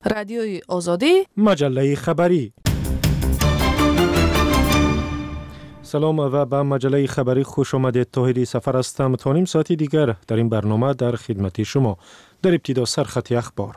رادیوی آزادی، مجله خبری. سلام و به مجله خبری خوش آمدید. طاهری سفر هستم. تا نیم ساعتی دیگر در این برنامه در خدمت شما. در ابتدا سرخط اخبار.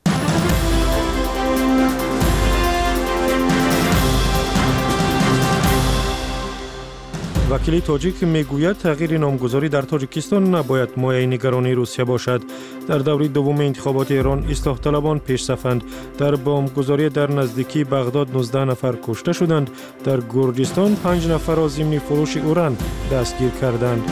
وکیل تاجیک میگوید تغییر نامگذاری در تاجیکستان نباید مایه نگرانی روسیه باشد. در دوره دوم انتخابات ایران اصلاح طلبان پیش صفند. در بمبگذاری در نزدیکی بغداد 19 نفر کشته شدند. در گرجستان 5 نفر را ضمن فروش اوران دستگیر کردند.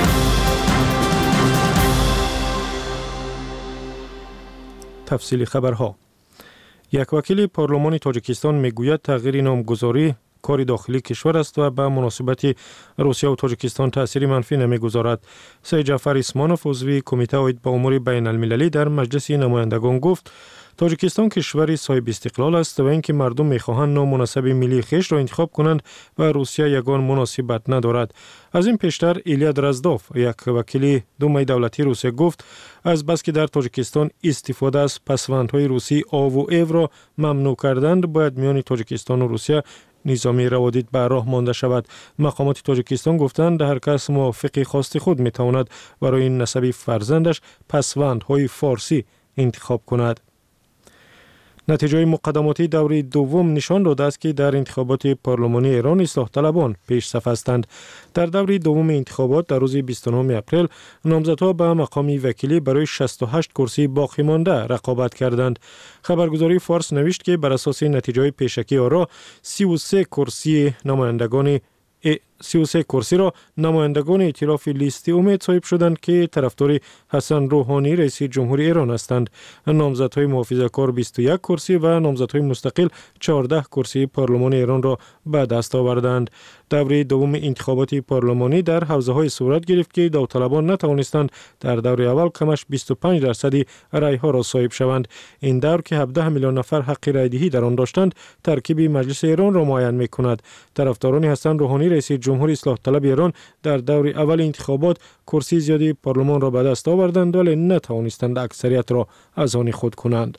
تفصیل خبرها. یک وکیل پارلمان تاجیکستان میگوید تغییر نامگذاری کار داخلی کشور است و به مناسبت روسیه و تاجیکستان تأثیر منفی نمیگذارد. سید جعفر اسمانوف عضو کمیته عاید به امور بین المللی در مجلس نمایندگان گفت تاجیکستان کشوری صاحب استقلال است و اینکه مردم میخواهند نام مناسب ملی خویش را انتخاب کنند و روسیه یگان مناسبت ندارد. از این پیشتر ایلیا درزدوف یک وکیل دومای دولتی روسیه گفت از بس که در تاجیکستان استفاده از پسوندهای روسی آو و ایو را ممنوع کردند باید میان تاجیکستان و روسیه نظامی روابط به راه مانده شود. مقامات تاجیکستان گفتند هر کس موافق خواست خود میتواند برای نسب فرزندش پسوندهای فارسی انتخاب کند. نتیجه مقدماتی دوره دوم نشان داده است که در انتخابات پارلمانی ایران اصلاح طلبان پیش صف هستند. در دوره دوم انتخابات در روز 29 اپریل نامزدها به مقام وکیلی برای 68 کرسی باقی مانده رقابت کردند. خبرگزاری فارس نوشت که بر اساس نتیجه پیشکی آرا 33 کرسی را نمایندگان ائتلاف لیست امید صاحب شدند که طرفدار حسن روحانی رئیس جمهوری ایران هستند. نامزدهای محافظه‌کار 21 کرسی و نامزدهای مستقل 14 کرسی پارلمان ایران را به دست آوردند. دوره دوم انتخابات پارلمانی در حوزه‌های صورت گرفت که داوطلبان نتوانستند در دوره اول کمش 25% رأی‌ها را صاحب شوند. این دور که 17 میلیون نفر حق رأی‌دهی در آن داشتند ترکیب مجلس ایران را معین می‌کند. طرفداران حسن روحانی رئیس جمهوری اصلاح طلب ایران در دور اول انتخابات کرسی زیادی پارلمان را به دست آوردند ولی نتوانستند اکثریت را از آن خود کنند.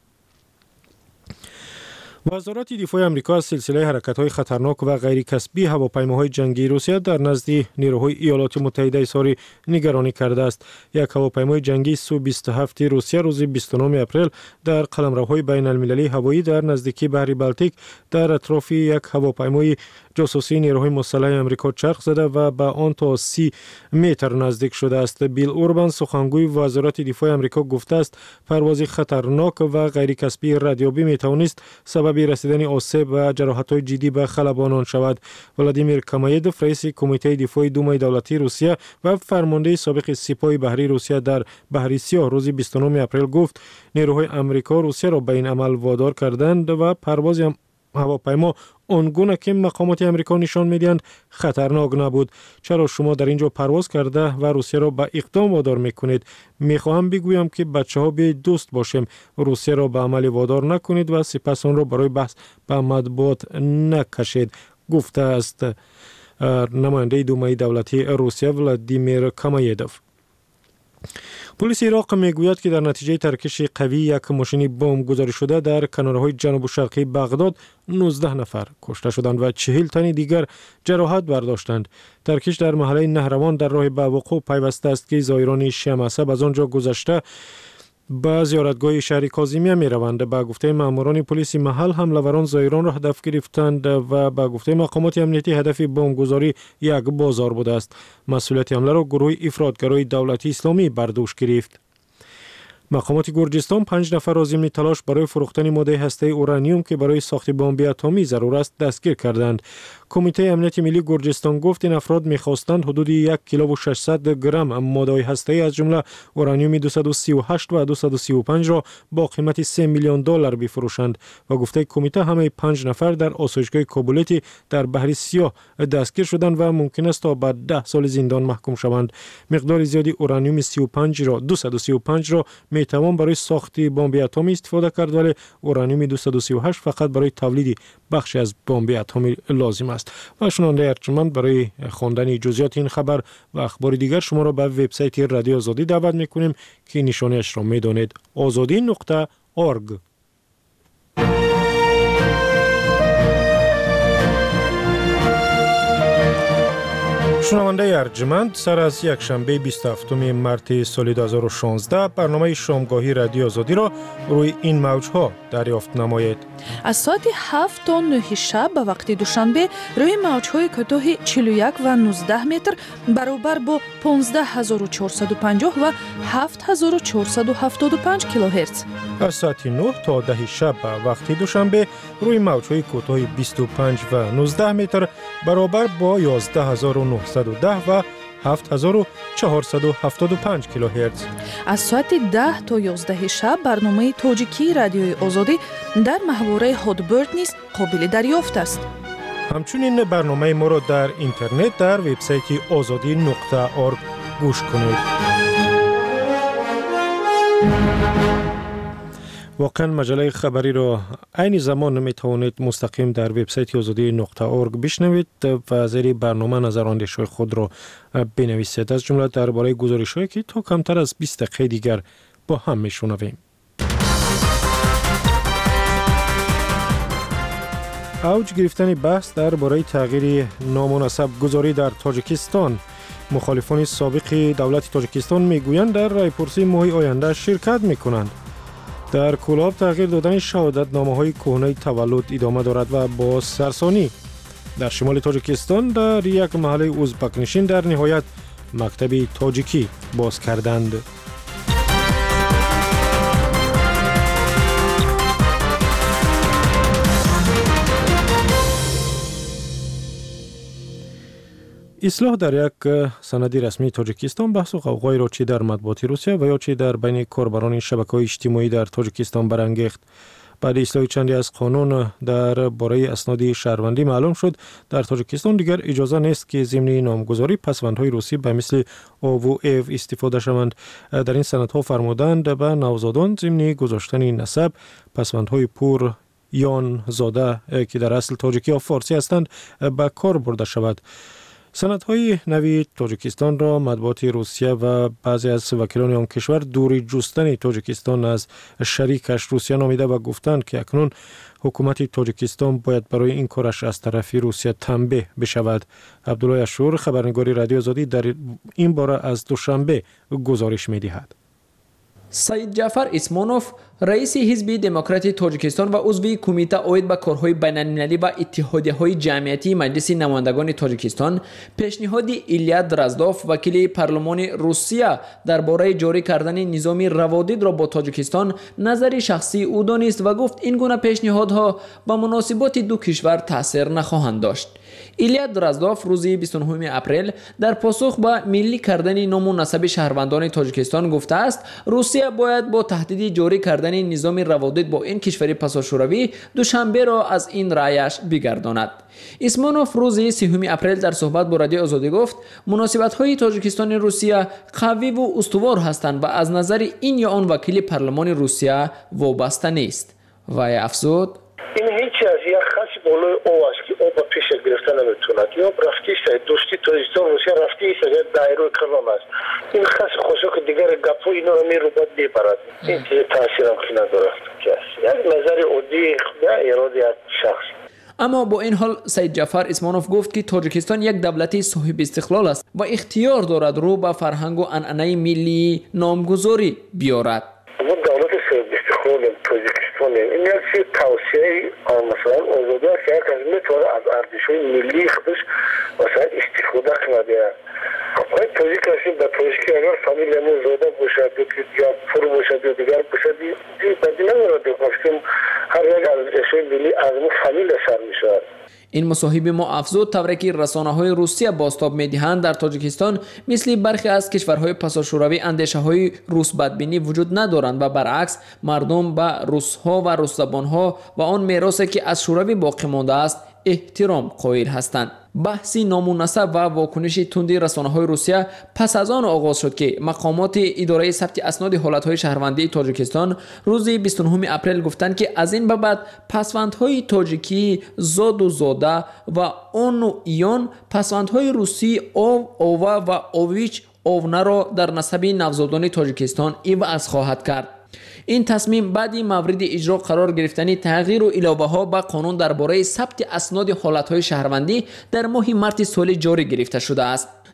وزارت دفاع آمریکا از سلسله حرکت‌های خطرناک و غیر کسبی هواپیماهای جنگی روسیه در نزد نیروهای ایالات متحده اظهار نگرانی کرده است. یک هواپیمای جنگی سو 27 روسیه روز 29 اپریل در قلمروهای بین المللی هوایی در نزدیکی بحر بالتیک در اطراف یک هواپیمای جاسوسی نیروهای مسلح آمریکا چرخ زده و به آن تا 30 متر نزدیک شده است. بیل اوربان سخنگوی وزارت دفاع آمریکا گفته است پرواز خطرناک و غیر کسبی ردیابی میتوانست سبب رسیدن آسیب و جراحت‌های جدی به خلبانان شود. ولادیمیر کامایدوف رئیس کمیته دفاع دومای دولتی روسیه و فرمانده سابق سپاه بحری روسیه در بحر سیاه روز 29 اپریل گفت نیروهای آمریکا روسیه را به این عمل وادار کردند و پرواز هواپیما آنگونه که مقامات آمریکا نشان میدهند خطرناک نبود. چرا شما در اینجا پرواز کرده و روسیه را به اقدام وادار میکنید؟ میخواهم بگویم که بچه ها به دوست باشیم. روسیه را به عمل وادار نکنید و سپس آن را برای بحث به مطبوعات نکشید، گفته است نماینده دومای دولتی روسیه ولادیمیر کامایدوف. پلیس عراق میگوید که در نتیجه ترکش قوی یک ماشین بمب گذاری شده در کنارهای جنوب و شرقی بغداد 19 نفر کشته شدند و 40 تن دیگر جراحت برداشتند. ترکش در محله نهروان در راه به وقوع پیوسته است که زائران شیعه مذهب از آنجا گذشته به زیارتگاه شهر کاظمیه می روند. به گفته ماموران پلیس محل حمله‌وران زائران را هدف گرفتند و به گفته مقامات امنیتی هدف بمبگذاری یک بازار بوده است. مسئولیت حمله را گروه افراطگرای دولت اسلامی بر دوش گرفت. مقامات گرجستان 5 نفر را ضمن تلاش برای فروختن ماده هسته اورانیوم که برای ساخت بمب اتمی ضرور است دستگیر کردند. کمیته امنیت ملی گرجستان گفت این افراد می‌خواستند حدود 1 کیلو و 600 گرم ماده هسته‌ای از جمله اورانیوم 238 و 235 را با قیمت 3 میلیون دلار بفروشند و گفته کمیته همه 5 نفر در آسایشگاه کابولیتی در بحر سیاه دستگیر شدند و ممکن است تا به 10 سال زندان محکوم شوند. مقدار زیادی اورانیوم 235 را میتوان برای ساخت بمب اتمی استفاده کرد ولی اورانیوم 238 فقط برای تولید بخشی از بمب اتمی لازم است. و شنونده ارجمند برای خواندن جزئیات این خبر و اخبار دیگر شما را به وبسایت رادیو آزادی دعوت میکنیم که نشانش را میدانید: azadi.org. شنونده ارجمند، سر از یک شنبه 27 مارس سال 2016 برنامه شامگاهی رادیو آزادی را روی این موجها دریافت نمایید. از ساعت 7 تا 9 شب به وقت دوشنبه روی موجهای کوتاه 41 و 19 متر برابر با 15450 و 7475 کیلوهرتز. از ساعت 9 تا 10 شب به وقت دوشنبه روی موجهای کوتاه 25 و 19 متر برابر با 11910 و 7475 کیلوهرتز. از ساعت 10 تا 11 شب برنامه تاجیکی رادیوی آزادی در محوره هادبرد نیز قابل دریافت است. همچنین برنامه ما را در اینترنت در وبسایت azadi.org گوش کنید. واقعا مجله خبری را عین زمان می توانید مستقیم در وبسایت azadi.org بشنوید و زیر برنامه نظراندیش‌های خود را بنویسید. از جمله درباره گزارش‌هایی که تا کمتر از 20 دقیقه دیگر با هم میشنویم. اوج گرفتن بحث درباره تغییر نامناسب گذاری در تاجیکستان. مخالفان سابق دولت تاجیکستان میگویند در رایپرسی ماه آینده شرکت میکنند. در کلاب تغییر دادن شهادت نامه‌های کهنه تولد ادامه دارد و با سرسانی. در شمال تاجیکستان در یک محله ازبک نشین در نهایت مکتب تاجیکی باز کردند. اصلاح در یک سند رسمی تاجیکستان بحث و غوغای را چه در مطبوعات روسیه و یا چه در بین کاربران شبکه‌های اجتماعی در تاجیکستان برانگیخت. بعد اصلاح چندی از قانون در باره اسناد شهروندی معلوم شد در تاجیکستان دیگر اجازه نیست که ضمن نامگذاری پسوندهای روسی به مثل آو و ایو استفاده شوند. در این سندها فرمودند به نوزادان ضمن گذاشتن نسب پسوندهای پور یان زاده که در اصل تاجیکی یا فارسی هستند به کار برده شود. سندهای نوی تاجیکستان را مطبوعات روسیه و بعضی از وکیلان آن کشور دوری جستن تاجیکستان از شریکش روسیه نامیده و گفتند که اکنون حکومت تاجیکستان باید برای این کارش از طرف روسیه تنبیه بشود. عبدالله اشور خبرنگار رادیو آزادی در این باره از دوشنبه گزارش می‌دهد. سید جعفر اسمانوف رئیس حزب دموکراتی تاجیکستان و عضو کمیته اید به کارهای بین‌المللی و اتحادیه‌های جمعیتی مجلس نمایندگان تاجیکستان پیشنهاد ایلیا درازدوف وکیل پارلمان روسیه درباره جاری کردن نظام روادید را با تاجیکستان نظر شخصی او دانست و گفت این گونه پیشنهادها به مناسبات دو کشور تاثیر نخواهند داشت. ایلیا درازدوف روز 29 اپریل در پاسخ به ملی کردن نامناسب شهروندان تاجیکستان گفته است روسیه باید با تهدید جاری کردن نظام روادید با این کشور پساشوروی دوشنبه را از این رأیش بگرداند. اسمانوف روز 30 اپریل در صحبت با رادیو آزادی گفت مناسبت‌های تاجیکستان روسیه قوی و استوار هستند و از نظر این یا آن وکیل پارلمان روسیه وابسته نیست. و افزود این هیچ از یک خاصی بالای او است که او با پیش گرفتن نمیتوند یا رفتیش دوستی تاجیکستان روسیه رفتیش دایره کلان است. این خاص خوشو که دیگر گپو اینو رو میروباد بیبرد. این تاثیر هم که ندارد که است. یک نظر عادی خدا اراده شخص. اما با این حال سید جعفر اسمانوف گفت که تاجیکستان یک دولت صاحب استقلال است و اختیار دارد رو به فرهنگ و عنعنه ملی نامگذاری بیارد. دولت صاحب استقلال تاجیکستان این یک توصیه مثلا آزادی است که از میتونه از ارزش‌های ملی خودش مثلا استفاده کنه. خواهد تاجیک هستیم به تاجیکی اگر فامیلمون زاده باشد یا پور باشد یا دیگر باشد بدی نمارد گفتیم هر یک ارزش‌های ملی از اون فامیل سر میشود. این مصاحبه ما افزود طوری که رسانه‌های روسیه بازتاب می‌دهند در تاجیکستان مثل برخی از کشورهای پساشوروی اندیشه‌های روس بدبینی وجود ندارند و برعکس مردم به روس‌ها و روس زبان‌ها و آن میراثی که از شوروی باقی مانده است احترام قائل هستند. بحثی نامناسب و واکنش تندی رسانه‌های روسیه پس از آن آغاز شد که مقامات اداره ثبت اسناد حالت‌های شهروندی تاجیکستان روز 29 اپریل گفتند که از این به بعد پسوندهای تاجیکی زاد و زاده و اون و ایان پسوندهای روسی اووا و اویچ اوونه را در نسب نوزادان تاجیکستان عوض خواهد کرد. این تصمیم بعدی مورد اجرا قرار گرفتن تغییر و علاوه ها به قانون درباره ثبت اسناد حالت‌های شهروندی در ماه مارس سال جاری گرفته شده است.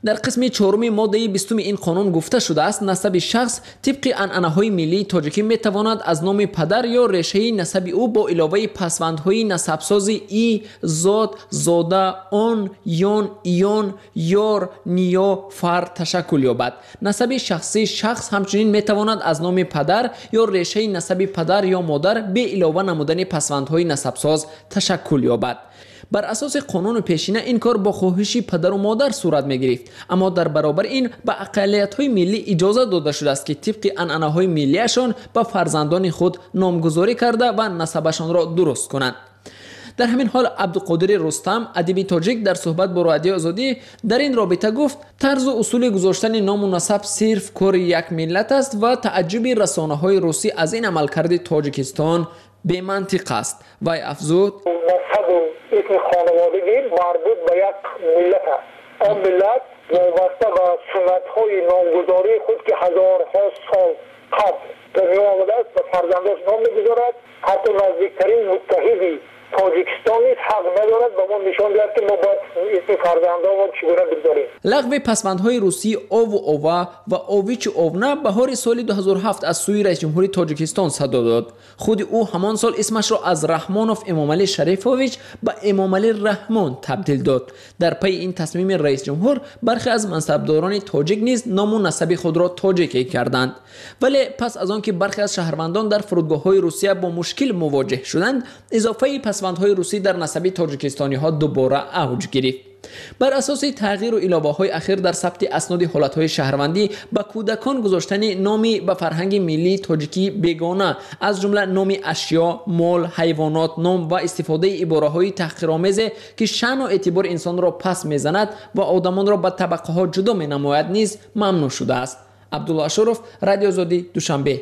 در قسم 4 ماده 20 این قانون گفته شده است نسب شخص طبق عنعنه‌های ملی تاجیکی میتواند از نام پدر یا ریشه نسب او با علاوه پسوندهای نسبسازی ای، زاد، زاده، آن، یان، ایان، یار، نیا، فر تشکل یابد. نسب شخصی شخص همچنین میتواند از نام پدر یا ریشه نسب پدر یا مادر به علاوه نمودن پسوندهای نسبساز تشکل یابد. بر اساس قانون پیشینه این کار با خواهش پدر و مادر صورت می گرفت، اما در برابر این به اقلیت های ملی اجازه داده شده است که طبق عنعنه های ملیشان به فرزندان خود نامگذاری کرده و نسبشان را درست کنند. در همین حال عبدالقادر رستم ادیب تاجیک در صحبت با رادیو آزادی در این رابطه گفت طرز و اصول گذاشتن نام و نسب صرف کار یک ملت است و تعجب رسانه های روسی از این عملکرد تاجیکستان به منطق است. وی افزود نسب و اسم خانوادگی مربوط به یک ملت است. آن ملت وابسته به سنت های نامگذاری خود که هزارها سال قبل دنیا آمده است به فرزنداش نام میگذارد. حتی نزدیکترین متحدی تاجیکستان نیز حق ندارد به ما نشان دهد که ما باید اسم فرزندان ما چگونه بگذاریم. لغو پسوندهای روسی آو و اوه و آویچ اوونه بهار سال 2007 از سوی رئیس جمهوری تاجیکستان صدا داد. خود او همان سال اسمش را از رحمانوف امامعلی شریفوویچ به امامعلی رحمان تبدیل داد. در پی این تصمیم رئیس جمهور برخی از منصبداران تاجیک نیز نام و نسب خود را تاجیکی کردند. ولی پس از آن که برخی از شهروندان در فرودگاه‌های روسیه با مشکل مواجه شدند، اضافه پسوندهای روسی در نسب تاجیکستانی ها دوباره اوج گرفت. بر اساس تغییر و علاوه‌های اخیر در ثبت اسناد حالت‌های شهروندی به کودکان گذاشتن نامی به فرهنگ ملی تاجیکی بیگانه از جمله نام اشیا، مال، حیوانات، نام و استفاده عباره‌های تحقیرآمیز که شأن و اعتبار انسان را پس می‌زند و آدمان را به طبقه‌ها جدا می‌نماید نیز ممنوع شده است. عبدالله اشرف، رادیو آزادی، دوشنبه.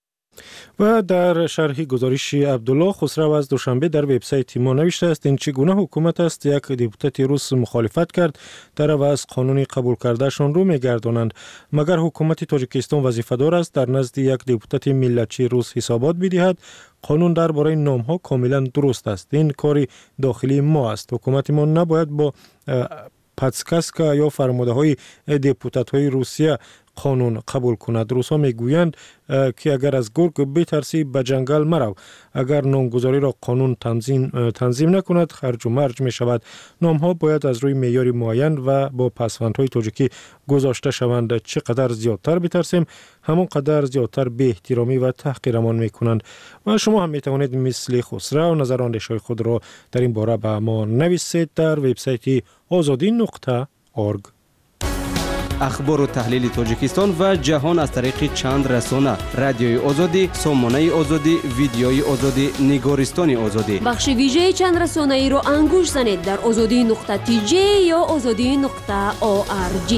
و در شرح گزارش عبدالله خسرو از دوشنبه در وبسایت ما نوشته است این چگونه حکومت است یک دیپوتات روس مخالفت کرد در عوض قانونی قبول کردهشان رو میگردانند. مگر حکومت تاجیکستان وظیفه دار است در نزد یک دیپوتات ملتچی روس حسابات بدهد؟ قانون درباره نام ها کاملا درست است. این کاری داخلی ما است. حکومت ما نباید با پادکاسکا یا فرموده های دیپوتات های روسیه قانون قبول کند. روسا میگویند که اگر از گرگ بترسی به جنگل مرو. اگر نامگذاری را قانون تنظیم نکند خرج و مرج می شود. نام ها باید از روی معیار معین و با پسوندهای تاجیکی گذاشته شوند. چقدر زیادتر بترسیم همون قدر زیادتر بی احترامی و تحقیرمان می کنند. و شما هم می توانید مثل خسرو نظر و اندیشه خود را در این باره به ما نویسید در وبسایت azadi.org. اخبار و تحلیل تاجیکستان و جهان از طریق چند رسانه: رادیوی آزادی، سامانه آزادی، ویدیوی آزادی، نگارستان آزادی. بخش ویژه چند رسانه ای را انگوش زنید در azadi.tj یا azadi.org.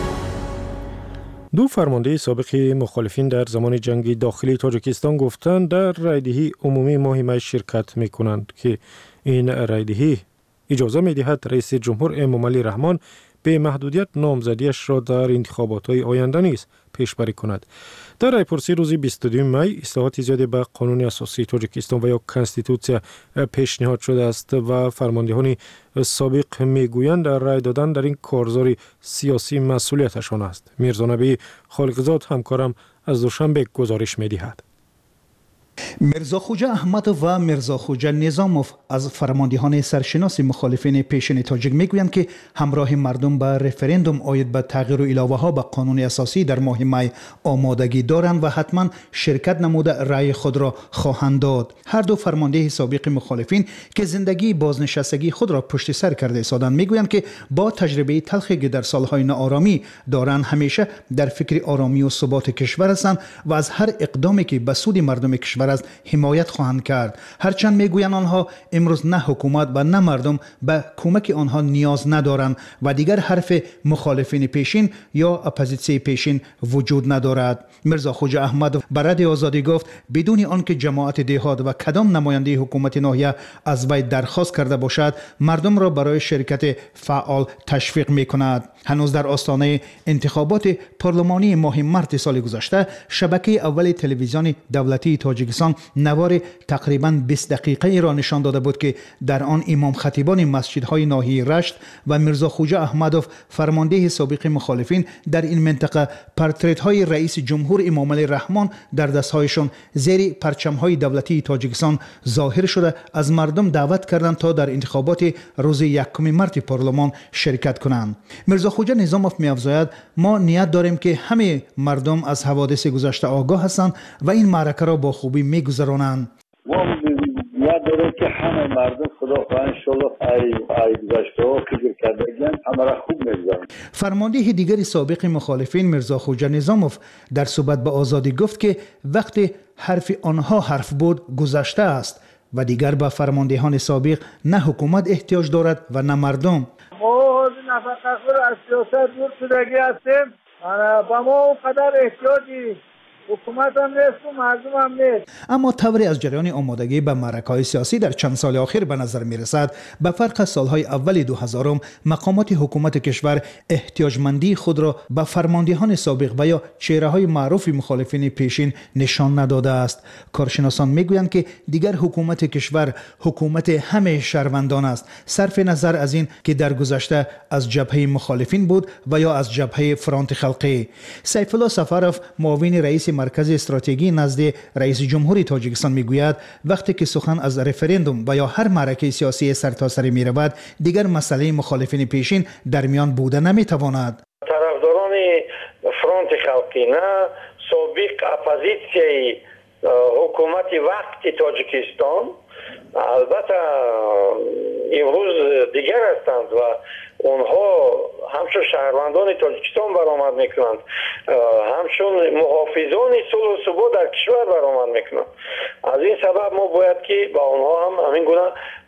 دو فرمانده سابق مخالفین در زمان جنگ داخلی تاجیکستان گفتند در رایدهی عمومی ما حمایت شرکت می کنند که این رایدهی اجازه می دهد رئیس جمهور امامعلی رحمان به محدودیت نامزدیش را در انتخابات های آینده نیز پیشبری کند. در رایپرسی روز 22 می اصلاحات زیادی به قانون اساسی تاجیکستان و یا کانستیتوسیا پیشنهاد شده است و فرماندهان سابق میگویند رای دادن در این کارزار سیاسی مسئولیتشان است. میرزا نبی خالقزاد همکارم از دوشنبه گزارش می‌دهد. میرزا خوجا احمد و میرزا خوجا نظاموف از فرماندهان سرشناس مخالفین پیشین تاجیک میگویند که همراه مردم به رفراندوم آید به تغییر و علاوه ها به قانون اساسی در ماه می آمادگی دارند و حتما شرکت نموده رأی خود را خواهند داد. هر دو فرمانده سابق مخالفین که زندگی بازنشستگی خود را پشت سر کرده ایستادند میگویند که با تجربه تلخی که در سالهای ناآرامی دارند همیشه در فکر آرامی و ثبات کشور هستند و از هر اقدامی که به سود مردم کشور از حمایت خواهند کرد. هرچند میگویند آنها امروز نه حکومت و نه مردم به کمک آنها نیاز ندارند و دیگر حرف مخالفین پیشین یا اپوزیسیون پیشین وجود ندارد. میرزا خوجا احمد به رادیو آزادی گفت بدون آنکه جماعت دهات و کدام نماینده حکومت ناحیه از وی درخواست کرده باشد مردم را برای شرکت فعال تشویق میکند. هنوز در آستانه انتخابات پارلمانی ماه مارس سال گذشته شبکه اول تلویزیون دولتی تاجیکستان تاجیکستان نوار تقریباً 20 دقیقه را نشان داده بود که در آن امام خطیبان مسجدهای ناحیه رشت و میرزا خوجا احمدوف فرمانده سابق مخالفین در این منطقه پورترت‌های رئیس جمهور امامعلی رحمان در دستهایشان زیر پرچم‌های دولتی تاجیکستان ظاهر شده از مردم دعوت کردند تا در انتخابات روز 1 مارس پارلمان شرکت کنند. میرزا خوجا نظاموف می‌افزاید ما نیت داریم که همه مردم از حوادث گذشته آگاه هستند و این معرکه را با خوبی می‌گذرانند. ما نیت داریم که همه مردم خدا انشالله ای گذشته ها فکر کردگن همه را خوب می‌گذرانند. فرمانده دیگر سابق مخالفین میرزا خوجا نظاموف در صحبت با آزادی گفت که وقتی حرف آنها حرف بود گذشته است و دیگر به فرماندهان سابق نه حکومت احتیاج دارد و نه مردم. ما نفقه از سیاست دور شدگی هستیم با ما اونقدر احتیاجی حکومت هم نیست و مردم هم نیست. اما طوری از جریان آمادگی به معرکه‌های سیاسی در چند سال اخیر به نظر می‌رسد به فرق از سالهای اول 2000 مقامات حکومت کشور احتیاجمندی خود را به فرماندهان سابق و یا چهره‌های معروف مخالفین پیشین نشان نداده است. کارشناسان می‌گویند که دیگر حکومت کشور حکومت همه شهروندان است، صرف نظر از این که در گذشته از جبهه مخالفین بود و یا از جبهه فرانت خلقی. سیف الله سفروف معاون رئیس مرکز استراتژی نزد رئیس جمهور تاجیکستان میگوید وقتی که سخن از رفراندوم و یا هر معرکه سیاسی سرتاسری میرود دیگر مسئله مخالفین پیشین در میان بوده نمیتواند. طرفداران فرانت خلقی نه سابق اپوزیسیای حکومت وقت تاجیکستان البته امروز دیگر هستند و اونها همچون شهروندان تاجیکستان برآمد میکنند، همچون محافظان صلح و ثبات در کشور برآمد میکنند. از این سبب ما باید که با اونها هم همین گونه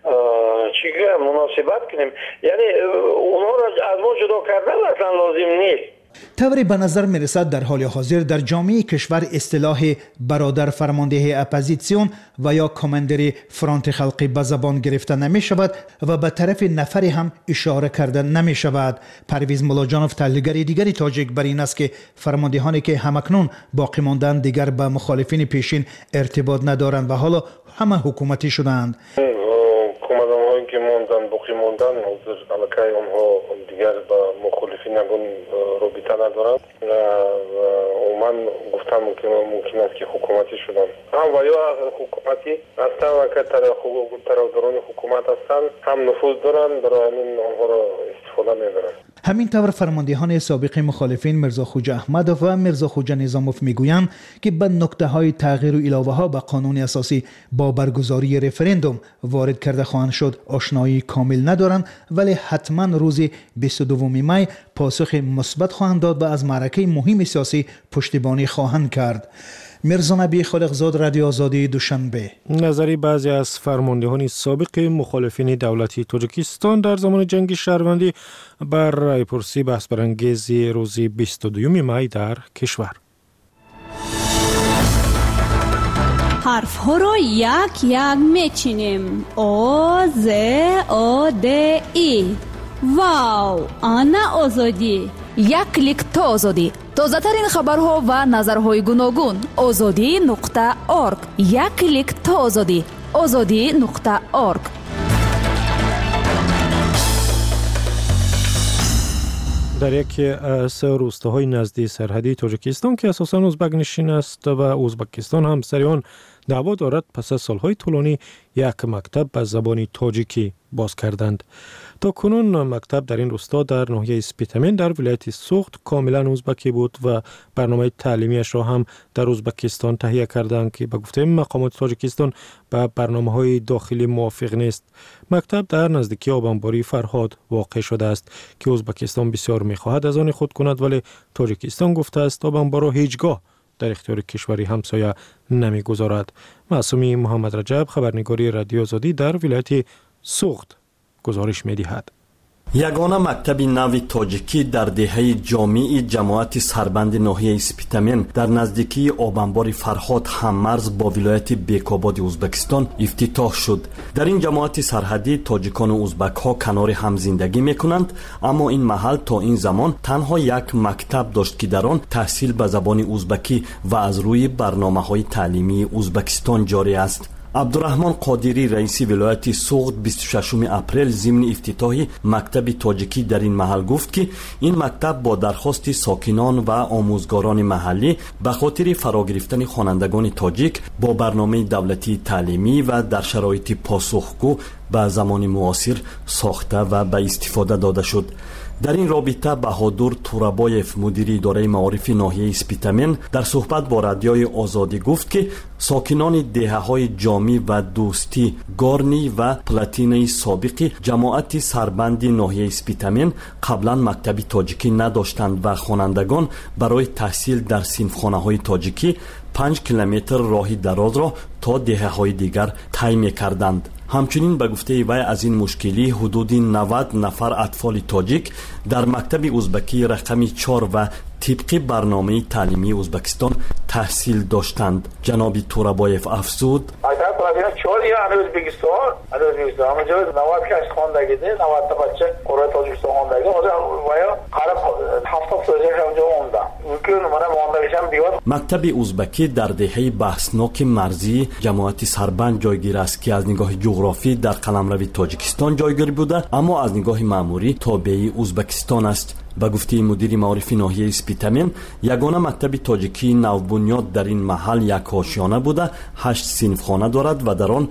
مناسبت کنیم، یعنی اونها را از ما جدا کردن اصلا لازم نیست. طوری به نظر می رسد در حال حاضر در جامعه کشور اصطلاح برادر فرمانده اپوزیسیون و یا کماندر فرانت خلقی به زبان گرفته نمی شود و به طرف نفری هم اشاره کرده نمی شود. پرویز ملاجانوف تحلیلگر دیگری تاجیک بر این است که فرماندهانی که همکنون باقی ماندند دیگر به مخالفین پیشین ارتباط ندارند و حالا همه حکومتی شدند. کماندان‌هایی که ماندن باقی ماندن الکی اونها دیگر با مخالفین رابطه ندارند و من گفتم که ممکن است که حکومتی شدن هم و یا حکومتی هستن و که طرفداران حکومت هستن هم نفوذ دارن، برای همین آنها را استفاده میبرن. همین طور فرماندهان سابق مخالفین میرزا خوجا احمدوف و میرزا خوجا نظاموف میگویند که به نکته‌های تغییر و علاوه ها به قانون اساسی با برگزاری رفراندوم وارد کرده خواهند شد آشنایی کامل ندارند، ولی حتما روز 22 می پاسخ مثبت خواهند داد و از معرکه مهم سیاسی پشتیبانی خواهند کرد. میرزا نبی خالقزاد، رادیو آزادی، دوشنبه. نظری بعضی از فرماندهان سابق مخالفین دولتی تاجیکستان در زمان جنگ شهروندی بر رایپرسی بحث برانگیز روز 22 می در کشور. حرف ها را یک یک میچینیم. او ز او د ای. واو، آنا آزادی. یک کلیک تا آزادی. تازه ترین خبرها و نظرهای گوناگون. azadi.org. یک کلیک تا آزادی. azadi.org. در یکی از روستاهای نزدیک سرحدی تاجیکستان که اساساً ازبک نشین است و ازبکستان هم سر آن دعوا دارد، پس از سالهای طولانی یک مکتب به زبان تاجیکی باز کردند. تا کنون مکتب در این روستا در ناحیه اسپیتامین در ولایت سوخت کاملا ازبکی بود و برنامه تعلیمیش را هم در ازبکستان تهیه کردند که به گفته مقامات تاجیکستان به برنامه‌های داخلی موافق نیست. مکتب در نزدیکی آبانباری فرهاد واقع شده است که ازبکستان بسیار می‌خواهد از آن خود کند، ولی تاجیکستان گفته است آبانبارا هیچگاه در اختیار کشوری همسایه نمی‌گذارد. معصومی محمد رجب، خبرنگاری رادیو آزادی در ولایت سوخت گزارش می‌دهد. یگانه مکتب نو تاجیکی در دهه جامع جماعت سربند ناحیه اسپیتامن در نزدیکی آبانبار فرهاد هممرز با ولایت بیکاباد ازبکستان افتتاح شد. در این جماعت سرحدی تاجیکان و ازبک ها کنار هم زندگی میکنند، اما این محل تا این زمان تنها یک مکتب داشت که در آن تحصیل به زبان ازبکی و از روی برنامه های تعلیمی ازبکستان جاری است. عبدالرحمن قادری رئیس ولایت سوغد 26 اپریل ضمن افتتاح مکتب تاجیکی در این محل گفت که این مکتب با درخواست ساکنان و آموزگاران محلی به خاطر فرا گرفتن خوانندگان تاجیک با برنامه دولتی تعلیمی و در شرایط پاسخگو به زمان معاصر ساخته و به استفاده داده شد. در این رابطه بهادر تورابایف مدیر اداره معارف ناحیه اسپیتامن در صحبت با رادیوی آزادی گفت که ساکنان دهه‌های جامی و دوستی گارنی و پلاتینی سابق جماعت سربند ناحیه اسپیتامن قبلا مکتب تاجیکی نداشتند و خوانندگان برای تحصیل در صنفخانه‌های تاجیکی 5 کیلومتر راه دراز را تا دهه‌های دیگر طی می‌کردند. همچنین به گفته وی از این مشکلی حدود 90 نفر اطفال تاجیک در مکتب ازبکی رقم 4 و طبق برنامه تعلیمی ازبکستان تحصیل داشتند. جناب تورابایف افزود: مکتب ازبکی در دهه بحثناک مرزی جماعت سربند جایگیر است که از نگاه جغرافی در قلمرو تاجیکستان جایگیر بوده، اما از نگاه مأموری تابع ازبکستان است. به گفته مدیر معارف ناحیه اسپیتامن، یگانه مکتب تاجیکی نوبنیاد در این محل یک حاشیانه بوده 8 صنفخانه دارد و در آن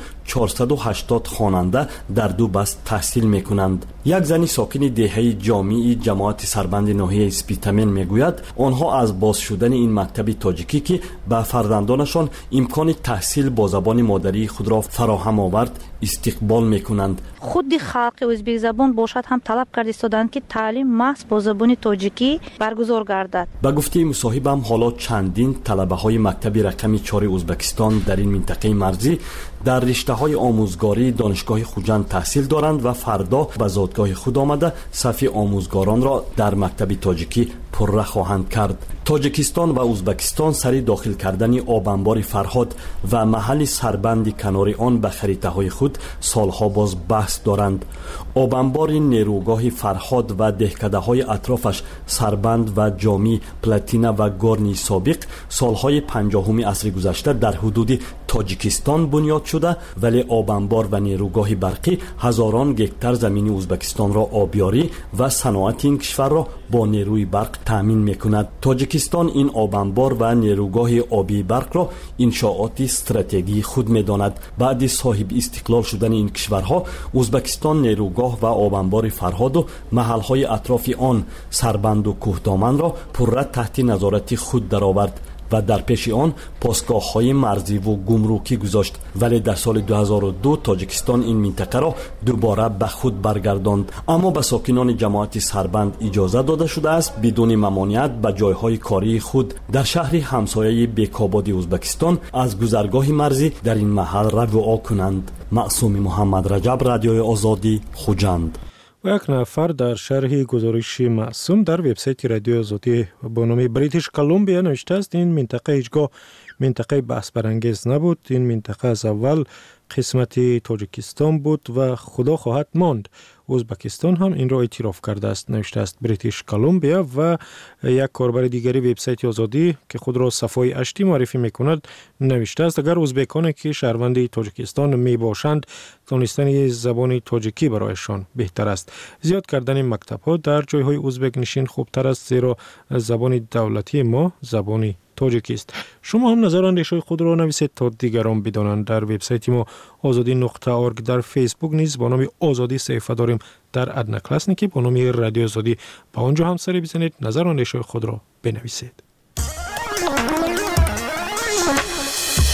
480 خواننده در 2 بست تحصیل میکنند. یک زنی ساکن دهه جامع جماعت سربند ناحیه اسپیتامن میگوید آنها از باز شدن این مکتب تاجیکی که به فرزندانشان امکان تحصیل با زبان مادری خود را فراهم آورد استقبال میکنند. خود خلق ازبک زبان باشد هم طلب کرده ایستادند که تعلیم محض با زبان تاجیکی برگزار گردد. به گفته مصاحبم حالا چندین طلبه های مکتب رقم 4 ازبکستان در این منطقه مرزی در رشته های آموزگاری دانشگاه خوجند تحصیل دارند و فردا به زادگاه خود آمده صف آموزگاران را در مکتب تاجیکی پره خواهند کرد. تاجیکستان و ازبکستان سری داخل کردن آبانبار فرهاد و محل سربند کنار آن به خریطه های خود سالها باز بحث دارند. آبانبار نیروگاه فرهاد و دهکده های اطرافش سربند و جامی، پلاتینا و گارنی سابق سالهای 50 عصر گذشته در حدود تاجیکستان بنیاد شده، ولی آبانبار و نیروگاه برقی هزاران گکتر زمین ازبکستان را آبیاری و صنعت این کشور را با نیروی برق تامین میکند. تاجیکستان این آبانبار و نیروگاه آبی برق را انشاءات استراتژی خود میداند. بعد صاحب استقلال شدن این کشورها، ازبکستان نیروگاه و آبانبار فرهاد و محلهای اطراف آن سربند و کوهدامن را پره تحت نظارت خود درآورد و در پیش آن پاسگاه‌های مرزی و گمرکی گذاشت، ولی در سال 2002 تاجیکستان این منطقه را دوباره به خود برگرداند. اما به ساکنان جماعت سربند اجازه داده شده است بدون ممانعت به جایهای کاری خود در شهر همسایه بیکاباد ازبکستان از گذرگاه مرزی در این محل رفع کنند. معصوم محمد رجب، رادیوی آزادی، خوجند. و یک نفر در شرح گزارش معصوم در وبسایت رادیو آزادی با نام بریتیش کلمبیا نوشته است این منطقه هیچگاه منطقه بحث برانگیز نبود. این منطقه از اول قسمت تاجیکستان بود و خدا خواهد ماند. ازبکستان هم این را اعتراف کرده است، نوشته است بریتیش کلمبیا. و یک کاربر دیگری وبسایت آزادی که خود را صفای اشتی معرفی میکند نوشته است اگر ازبکانی که شهروند تاجیکستان می باشند دانستن زبان تاجیکی برایشان بهتر است. زیاد کردن مکتب ها در جایهای ازبک نشین خوبتر است، زیرا زبان دولتی ما زبانی تاجیکی است. شما هم نظر اندیشه خود را نویسید تا دیگران بدانند. در وبسایت ما azadi.org، در فیسبوک نیز با نام آزادی صفحه داریم، در ادنا کلاسنیکی با نام رادیو آزادی، با آنجا هم سری بزنید، نظر اندیشه خود را بنویسید.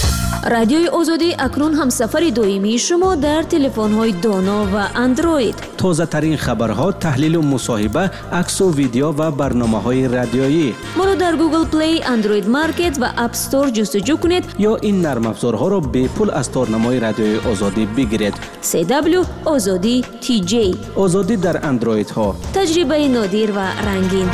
رادیوی آزادی اکنون همسفر دائمی شما در تلفن‌های دانا و اندروید. تازه ترین خبرها، تحلیل و مصاحبه، عکس و ویدیو و برنامه‌های رادیویی. ما را در گوگل پلی، اندروید مارکت و اپ استور جستجو کنید یا این نرم افزارها را به پول از تارنمای رادیوی آزادی بگیرید. CW آزادی TJ. آزادی در اندروید ها. تجربه نادر و رنگین.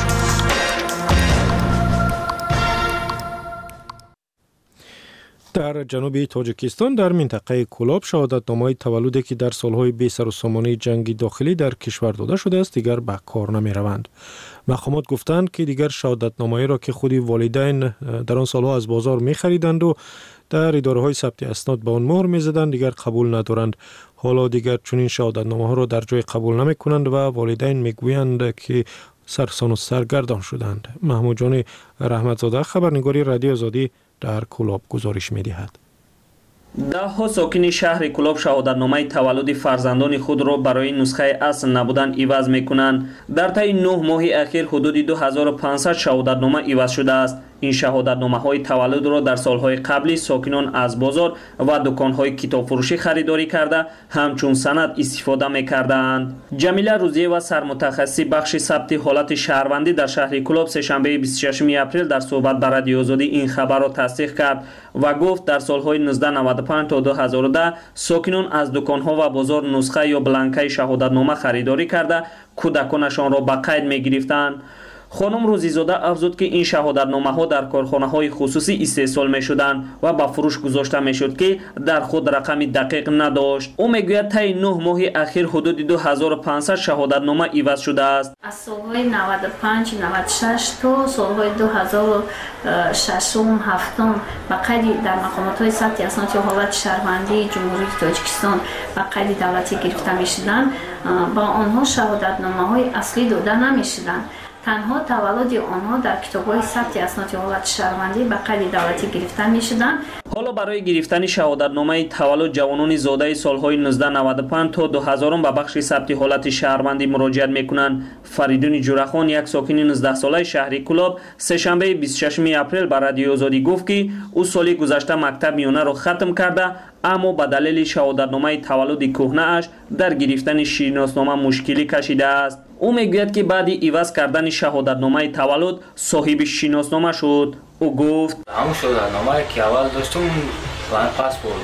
در جنوب تاجیکستان در منطقه کولاب شهادتنامه‌های تولدی که در سالهای بی سر و سامانه جنگ داخلی در کشور داده شده است دیگر به کار نمی روند. مقامات گفتند که دیگر شهادتنامه‌ای را که خود والدین در آن سالها از بازار می خریدند و در اداره‌های ثبت اسناد به آن مهر می زدند دیگر قبول ندارند. حالا دیگر چنین شهادتنامه‌ها را در جای قبول نمی کنند و والدین می گویند که سرسان و سرگردان شدند. محمود جان رحمتزاده، خبرنگاری رادیو آزادی، در کولاب گزارش می‌دهد. ده‌ها ساکن شهر کولاب شهادتنامه تولد فرزندان خود را برای نسخه اصل نبودن عوض می‌کنند. در طی 9 ماه اخیر حدود 2500 شهادتنامه عوض شده است. این شهادتنامه‌های تولد را در سالهای قبلی ساکنان از بازار و دکان‌های کتابفروشی خریداری کرده همچون سند استفاده می‌کردند. جمیله روزی و سرمتخصص بخش ثبت حالت شهروندی در شهر کولاب سه‌شنبه 26 اپریل در صحبت با رادیو آزادی این خبر را تصدیق کرد و گفت در سالهای 1995 تا 2010 ساکنان از دکان‌ها و بازار نسخه یا بلانکه شهادتنامه خریداری کرده کودکانشان را به قید می‌گرفتند. خانم روزیزاده افزود که این شهادتنامه‌ها در کارخانه‌های خصوصی استحصال می‌شدند و به فروش گذاشته می‌شد که در خود رقم دقیق نداشت. او میگوید طی 9 ماه اخیر حدود 2500 شهادتنامه عوض شده است. از سال‌های 95 96 تا سال‌های 2006 و 7 به قید در مقامات‌های ثبت اسناد یا حالت شهروندی جمهوری تاجیکستان به قید دولتی گرفته می‌شدند. با آنها شهادتنامه‌های اصلی داده نمی‌شدند. تنها تولد آنها در کتاب‌های ثبت اسناد حالت شهروندی به قید دولتی گرفته می‌شدند. حالا برای گرفتن شهادتنامه تولد جوانان زاده سال‌های 1995 تا 2000 به بخش ثبت حالت شهروندی مراجعت می‌کنند. فریدون جورخان، یک ساکن 19 ساله شهر کولاب، سه‌شنبه 26 اپریل به رادیو آزادی گفت که او سال گذشته مکتب میانه را ختم کرده اما به دلیل شهادتنامه تولد کهنه اش در گرفتن شناسنامه مشکلی کشیده است. او میگوید که بعد عوض کردن شهادتنامه تولد صاحب شناسنامه شد. او گفت همون شهادتنامه که اول داشتم وان پاسپورت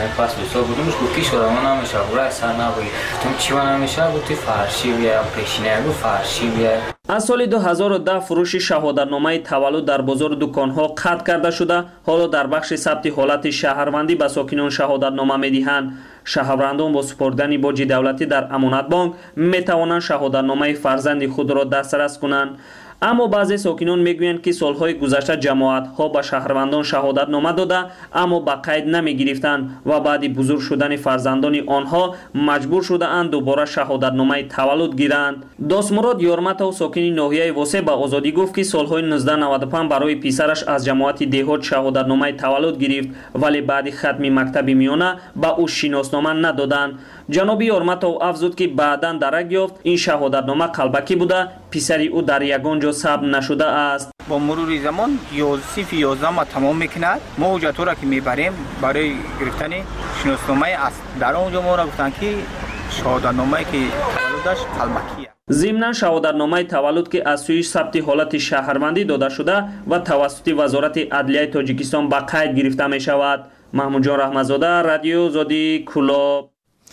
بودمش گفتی شدم نمیشه برای سر نبایی گفتم چی نمیشه گفتی فارسی بیا پیشینه گفت فارسی بیا. از سال 2010 فروش شهادتنامه تولد در بازار دکان‌ها قطع کرده شده. حالا در بخش ثبت حالت شهروندی به ساکنان شهادتنامه می‌دهند. شهروندان با سپردن باج دولتی در امانت بانک می‌توانند شهادتنامه فرزند خود را دسترس کنند. اما بعضی ساکنان میگویند که سالهای گذشته جماعت‌ها به شهروندان شهادتنامه داده اما به قید نمی‌گرفتند و بعد بزرگ شدن فرزندان آنها مجبور شده‌اند دوباره شهادتنامه تولد گیرند. داستمراد یارمتو ساکن ناحیه واسه به آزادی گفت که سالهای 1995 برای پسرش از جماعت دهات شهادتنامه تولد گرفت ولی بعد ختم مکتب میانه به او شناسنامه ندادند. جناب یارمتو افزود که بعداً درک یافت این شهادتنامه قلبکی بوده، پسری او در یگان جا ثبت نشده است. با مرور زمان 11 ما تمام میکند. ما حجت را که میبریم برای گرفتن شناسنامه است. در اونجا ما را گفتن که شهادتنامه که تولدش قلبکیه. ضمناً شهادتنامه تولد که از سوی ثبت حالت شهروندی داده شده و توسط وزارت عدلیه تاجیکستان به قید گرفته می شود. محمود جان رحمتزاده، رادیو آزادی، کولاب.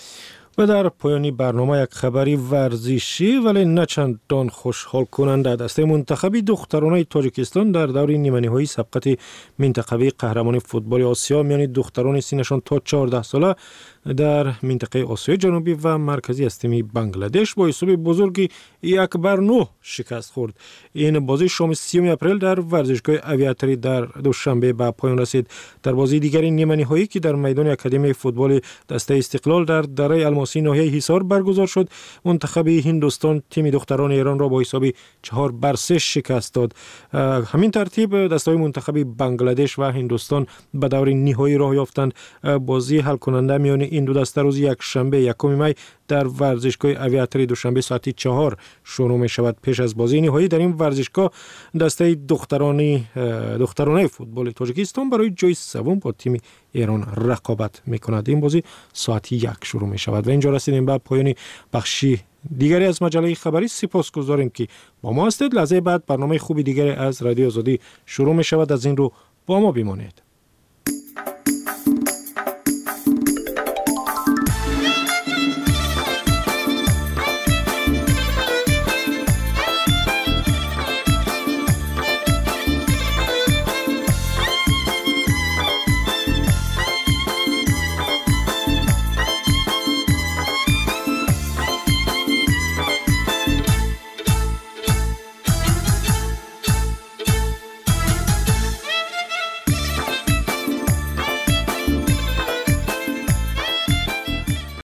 و در پایانی برنامه یک خبری ورزشی ولی نه چندان خوشحال کننده. دسته منتخبی دخترانه تاجیکستان در دور نیمه‌نهایی سبقت منطقوی قهرمانی فوتبال آسیا میان دختران سنشان تا 14 ساله در منطقه آسیای جنوبی و مرکزی از تیم بنگلادش با حساب بزرگی 1-9 شکست خورد. این بازی شام 30 اپریل در ورزشگاه اویاتری در دوشنبه به پایان رسید. در بازی دیگری نیمه نهایی که در میدان اکادمی فوتبال دسته استقلال در دره الماسی ناحیه حصار برگزار شد، منتخب هندوستان تیم دختران ایران را با حساب 4-3 شکست داد. همین ترتیب دسته‌های منتخب بنگلادش و هندوستان به دور نهایی راه یافتند. بازی حل کننده میان این دو دسته روز یک شنبه یکم می در ورزشگاه اویاتری دوشنبه ساعت 4 شروع می شود. پیش از بازی نهایی در این ورزشگاه دسته دخترانه فوتبال تاجیکستان برای جای سوم با تیم ایران رقابت می کند. این بازی ساعت 1 شروع می شود و اینجا رسیدیم به پایان بخشی دیگری از مجله خبری. سپاسگزاریم که با ما هستید. لحظه بعد برنامه خوبی دیگری از رادیو آزادی شروع می شود. از این رو با ما بمانید.